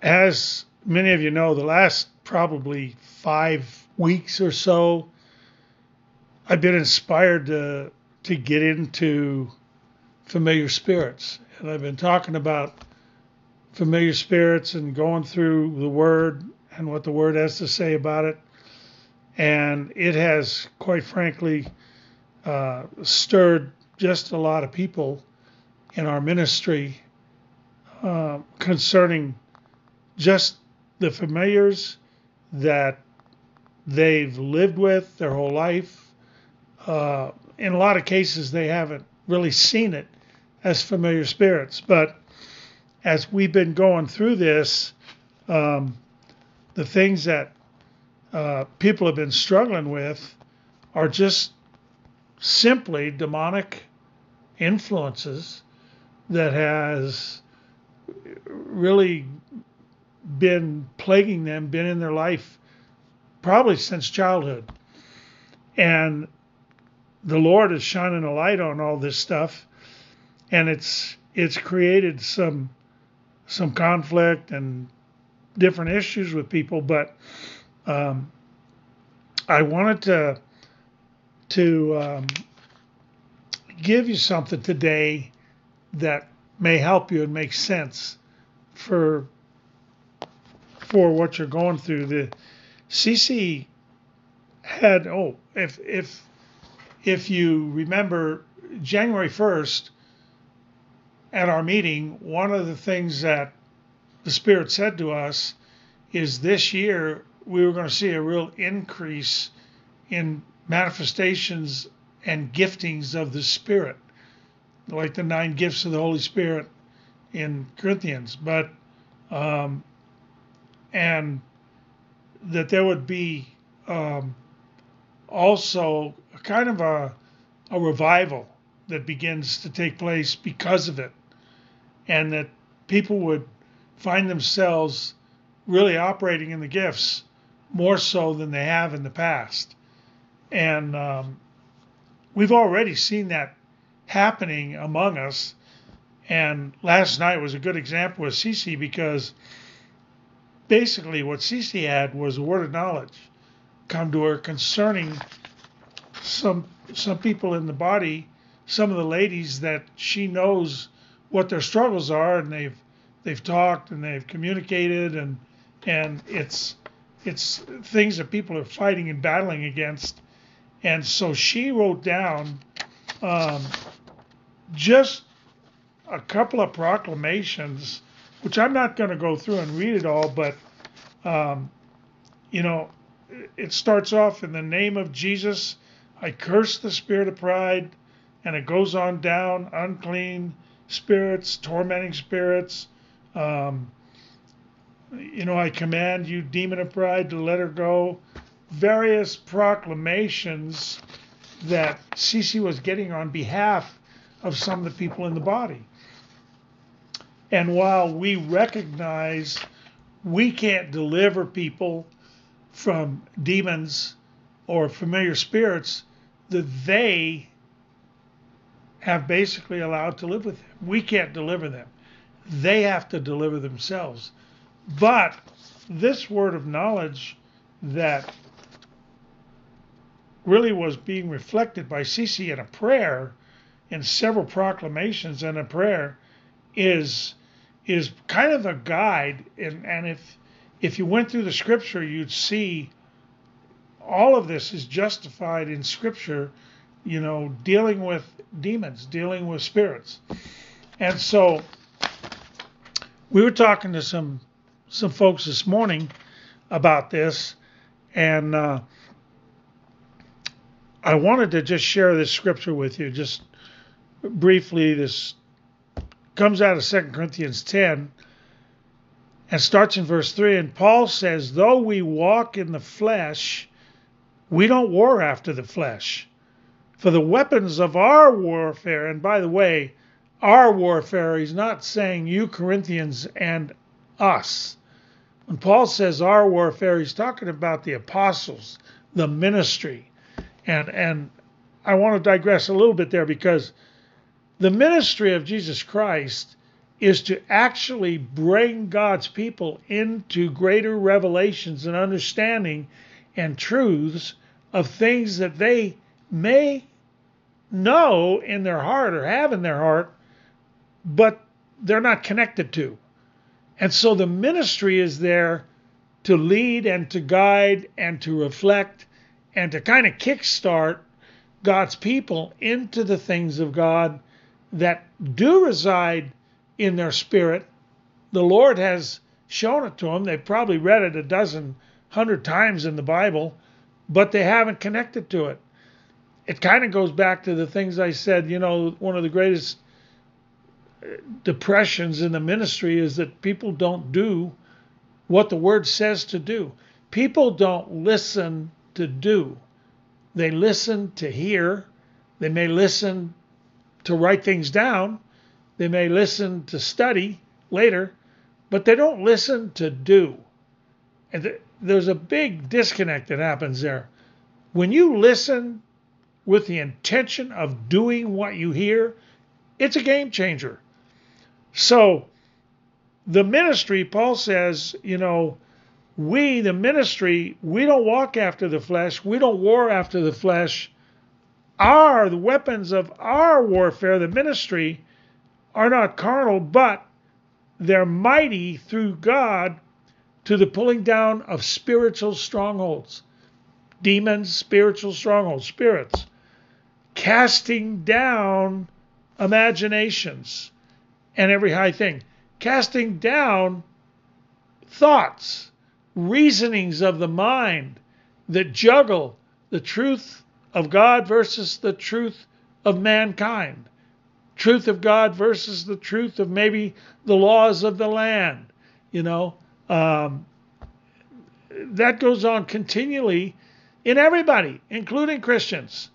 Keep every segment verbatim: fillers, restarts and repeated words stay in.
As many of you know, the last probably five weeks or so, I've been inspired to to get into familiar spirits, and I've been talking about familiar spirits and going through the Word and what the Word has to say about it. And it has, quite frankly, uh, stirred just a lot of people in our ministry uh, concerning just the familiars that they've lived with their whole life. Uh, in a lot of cases, they haven't really seen it as familiar spirits. But as we've been going through this, um, the things that uh, people have been struggling with are just simply demonic influences that has really been plaguing them, been in their life probably since childhood. And the Lord is shining a light on all this stuff, and it's it's created some some conflict and different issues with people. But um, I wanted to to um, give you something today that may help you and make sense for for what you're going through. The C C had oh if if if you remember January first at our meeting, one of the things that the Spirit said to us is this year we were going to see a real increase in manifestations and giftings of the Spirit, like the nine gifts of the Holy Spirit in Corinthians. But um, and that there would be um, also a kind of a, a revival that begins to take place because of it, and that people would find themselves really operating in the gifts more so than they have in the past. And um, we've already seen that happening among us. And last night was a good example with Cece, because basically what Cece had was a word of knowledge come to her concerning some some people in the body, some of the ladies that she knows what their struggles are, and they've they've talked and they've communicated, and and it's it's things that people are fighting and battling against. And so she wrote down um, just a couple of proclamations, which I'm not going to go through and read it all, but um, you know, it starts off, in the name of Jesus, I curse the spirit of pride, and it goes on down, unclean spirits, tormenting spirits. Um, you know, I command you, demon of pride, to let her go. Various proclamations that Cece was getting on behalf of some of the people in the body. And while we recognize we can't deliver people from demons or familiar spirits that they have basically allowed to live with them, we can't deliver them. They have to deliver themselves. But this word of knowledge that really was being reflected by Cece in a prayer, in several proclamations and a prayer, is is kind of a guide. And, and if if you went through the scripture, you'd see all of this is justified in scripture, you know, dealing with demons, dealing with spirits. And so we were talking to some some folks this morning about this, and uh, I wanted to just share this scripture with you, just briefly. This comes out of Second Corinthians ten and starts in verse three. And Paul says, though we walk in the flesh, we don't war after the flesh. For the weapons of our warfare, and by the way, our warfare, he's not saying you Corinthians and us. When Paul says our warfare, he's talking about the apostles, the ministry. And and I want to digress a little bit there, because the ministry of Jesus Christ is to actually bring God's people into greater revelations and understanding and truths of things that they may know in their heart or have in their heart, but they're not connected to. And so the ministry is there to lead and to guide and to reflect and to kind of kickstart God's people into the things of God that do reside in their spirit. The Lord has shown it to them. They've probably read it a dozen, hundred times in the Bible, but they haven't connected to it. It kind of goes back to the things I said, you know, one of the greatest depressions in the ministry is that people don't do what the Word says to do. People don't listen to do. They listen to hear. They may listen to write things down. They may listen to study later, but they don't listen to do. And th- there's a big disconnect that happens there. When you listen with the intention of doing what you hear, it's a game changer. So the ministry, Paul says, you know, we, the ministry, we don't walk after the flesh. We don't war after the flesh. Our, the weapons of our warfare, the ministry, are not carnal, but they're mighty through God to the pulling down of spiritual strongholds. Demons, spiritual strongholds, spirits. Casting down imaginations and every high thing. Casting down thoughts, reasonings of the mind that juggle the truth of God versus the truth of mankind. Truth of God versus the truth of maybe the laws of the land. You know, um, that goes on continually in everybody, including Christians.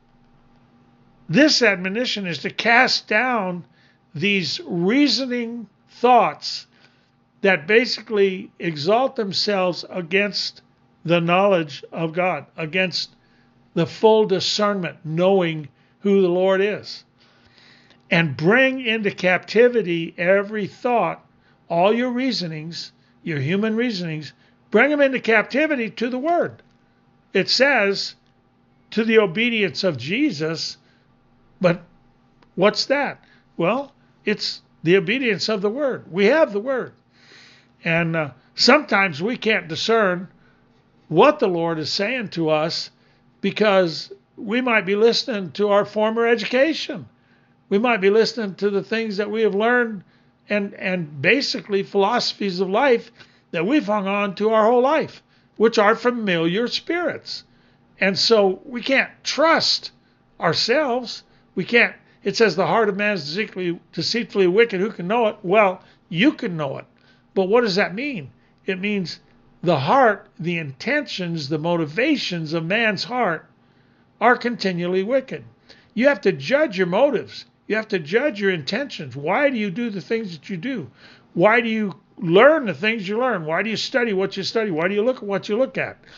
This admonition is to cast down these reasoning thoughts that basically exalt themselves against the knowledge of God, against the full discernment, knowing who the Lord is. And bring into captivity every thought, all your reasonings, your human reasonings, bring them into captivity to the Word. It says, to the obedience of Jesus, but what's that? Well, it's the obedience of the Word. We have the Word. And uh, sometimes we can't discern what the Lord is saying to us because we might be listening to our former education. We might be listening to the things that we have learned and, and basically philosophies of life that we've hung on to our whole life, which are familiar spirits. And so we can't trust ourselves. We can't. It says the heart of man is deceitfully, deceitfully wicked. Who can know it? Well, you can know it. But what does that mean? It means the heart, the intentions, the motivations of man's heart are continually wicked. You have to judge your motives. You have to judge your intentions. Why do you do the things that you do? Why do you learn the things you learn? Why do you study what you study? Why do you look at what you look at?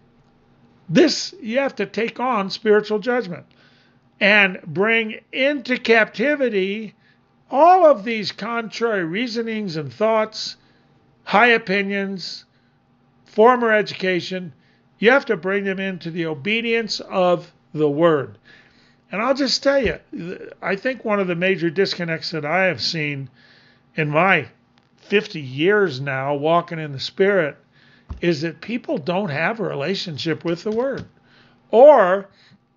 This, you have to take on spiritual judgment and bring into captivity all of these contrary reasonings and thoughts, high opinions, former education. You have to bring them into the obedience of the Word. And I'll just tell you, I think one of the major disconnects that I have seen in my fifty years now walking in the Spirit is that people don't have a relationship with the Word. Or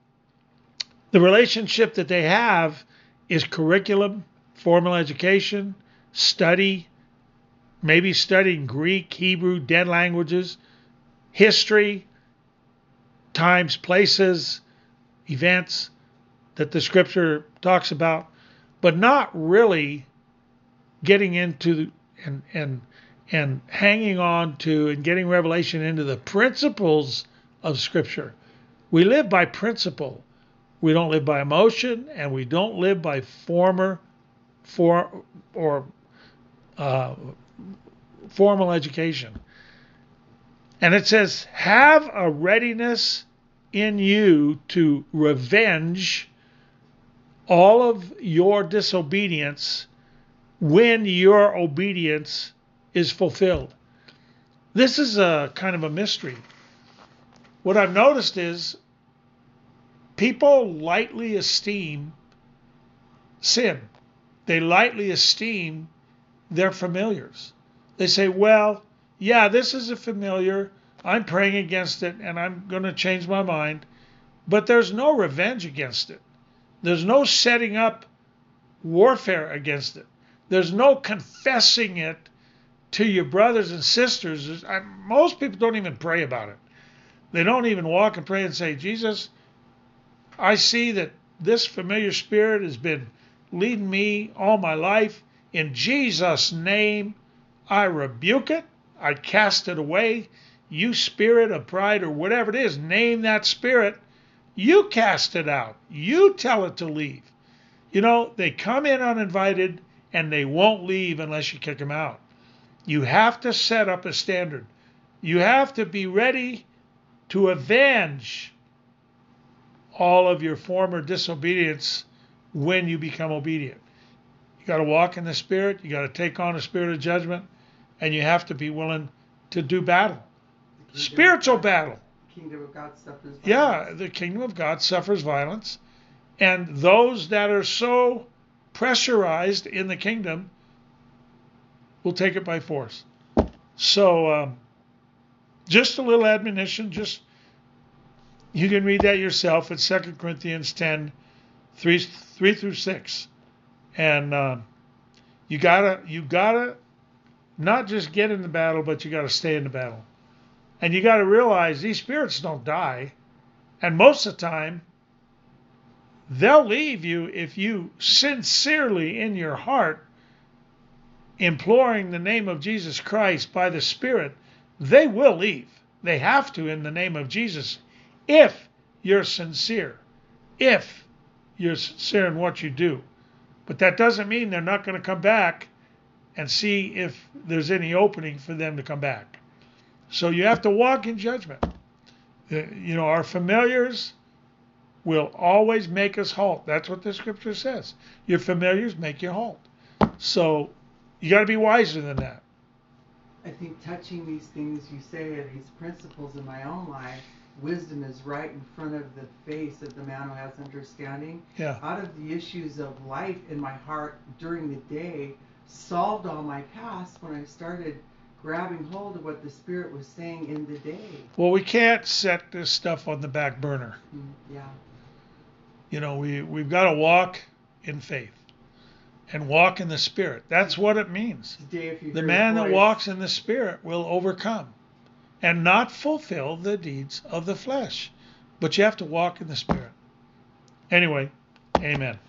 the relationship that they have is curriculum, formal education, study, maybe studying Greek, Hebrew, dead languages, history, times, places, events that the Scripture talks about, but not really getting into and and and hanging on to and getting revelation into the principles of Scripture. We live by principle. We don't live by emotion, and we don't live by former for or uh, formal education. And it says, have a readiness in you to revenge all of your disobedience when your obedience is fulfilled. This is a kind of a mystery. What I've noticed is people lightly esteem sin. They lightly esteem their familiars. They say, well, yeah, this is a familiar. I'm praying against it and I'm going to change my mind. But there's no revenge against it. There's no setting up warfare against it. There's no confessing it to your brothers and sisters. I, most people don't even pray about it. They don't even walk and pray and say, Jesus, I see that this familiar spirit has been leading me all my life. In Jesus' name, I rebuke it. I cast it away. You spirit of pride or whatever it is, name that spirit. You cast it out. You tell it to leave. You know, they come in uninvited and they won't leave unless you kick them out. You have to set up a standard. You have to be ready to avenge all of your former disobedience when you become obedient. You got to walk in the Spirit. You got to take on a spirit of judgment. And you have to be willing to do battle. Spiritual battle. The kingdom of God suffers violence. Yeah, the kingdom of God suffers violence. And those that are so pressurized in the kingdom will take it by force. So um, just a little admonition. Just you can read that yourself at Second Corinthians ten, three, three through six. And um, you gotta you gotta not just get in the battle, but you gotta stay in the battle. And you gotta realize these spirits don't die. And most of the time, they'll leave you if you sincerely in your heart, imploring the name of Jesus Christ by the Spirit, they will leave. They have to in the name of Jesus if you're sincere, if you're sincere in what you do. But that doesn't mean they're not going to come back and see if there's any opening for them to come back. So you have to walk in judgment. You know, our familiars will always make us halt. That's what the scripture says. Your familiars make you halt. So you got to be wiser than that. I think touching these things you say are these principles in my own life. Wisdom is right in front of the face of the man who has understanding. Yeah. Out of the issues of life in my heart during the day, solved all my past when I started grabbing hold of what the Spirit was saying in the day. Well, we can't set this stuff on the back burner. Mm, yeah. You know, we, we've got to walk in faith and walk in the Spirit. That's what it means. Today, if you The hear man his that voice, walks in the Spirit will overcome and not fulfill the deeds of the flesh. But you have to walk in the Spirit. Anyway, amen.